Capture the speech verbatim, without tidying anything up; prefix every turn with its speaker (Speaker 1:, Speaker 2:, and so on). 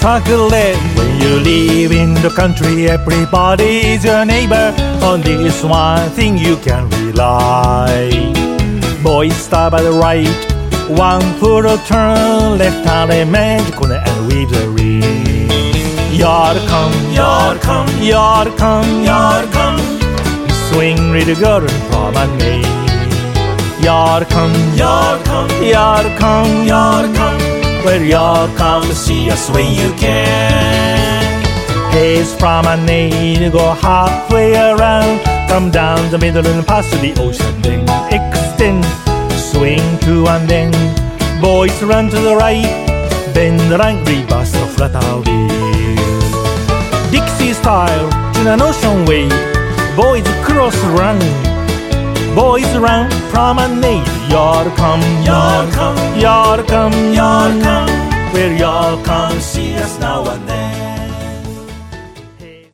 Speaker 1: chocolate. When you live in the country, everybody's your neighbor. On this one thing you can rely. Boys start by the right, one foot a turn, left hand a magic corner and weave the ring. Yard come, yard come, yard come, yard come. Swing little girl and promenade. Yard come, yard come, yard come, yard come. Well, yard come to see us when you can. His promenade, go halfway around, come down the middle and pass to the ocean, then extend, swing to and then. Boys run to the right, bend the right, reverse the flat out wheel. Dixie style, in an ocean wave, boys cross run. Boys around promenade. Yard come, yard come, yard come, yard come. Where y'all come see us now and then.